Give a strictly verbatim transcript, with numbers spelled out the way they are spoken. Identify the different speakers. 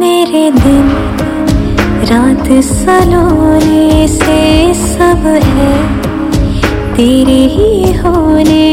Speaker 1: मेरे दिन रात सलोने से सब है तेरे ही होने